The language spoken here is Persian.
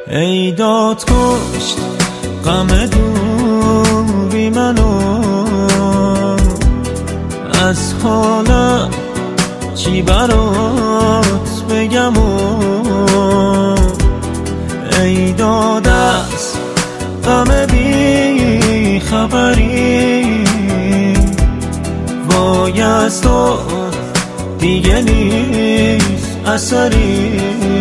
ای داد کشت غم دوری منو، از حالم چی برات بگم ای داد از غم بی خبری، وای از تو دیگه نیست اثری.